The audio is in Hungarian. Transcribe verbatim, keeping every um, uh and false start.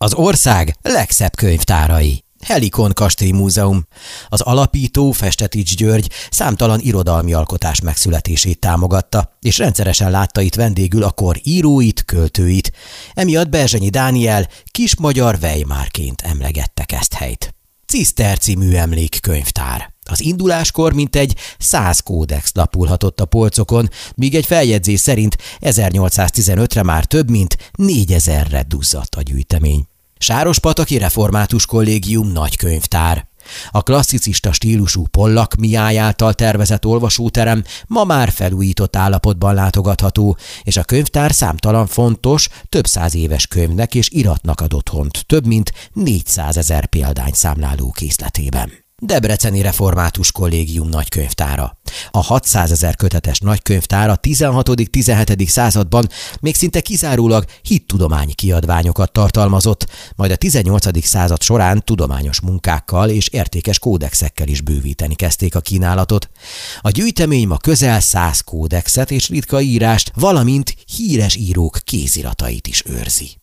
Az ország legszebb könyvtárai. Helikon Kastély Múzeum. Az alapító, Festetics György számtalan irodalmi alkotás megszületését támogatta, és rendszeresen látta itt vendégül a kor íróit, költőit. Emiatt Berzsenyi Dániel kis-magyar Weimarként emlegette Keszthelyt. Ciszterci műemlékkönyvtár. Az induláskor mintegy száz kódex lapulhatott a polcokon, míg egy feljegyzés szerint ezernyolcszáztizenötre már több mint négyezerre duzzadt a gyűjtemény. Sárospataki Református Kollégium nagykönyvtár. A klasszicista stílusú Pollak Mihály által tervezett olvasóterem ma már felújított állapotban látogatható, és a könyvtár számtalan fontos, több száz éves könyvnek és iratnak ad otthont, több mint négyszázezer példány számláló készletében. Debreceni Református Kollégium nagykönyvtára. A hatszázezer kötetes nagykönyvtár a tizenhatodik-tizenhetedik században még szinte kizárólag hittudományi kiadványokat tartalmazott, majd a tizennyolcadik század során tudományos munkákkal és értékes kódexekkel is bővíteni kezdték a kínálatot. A gyűjtemény ma közel száz kódexet és ritka írást, valamint híres írók kéziratait is őrzi.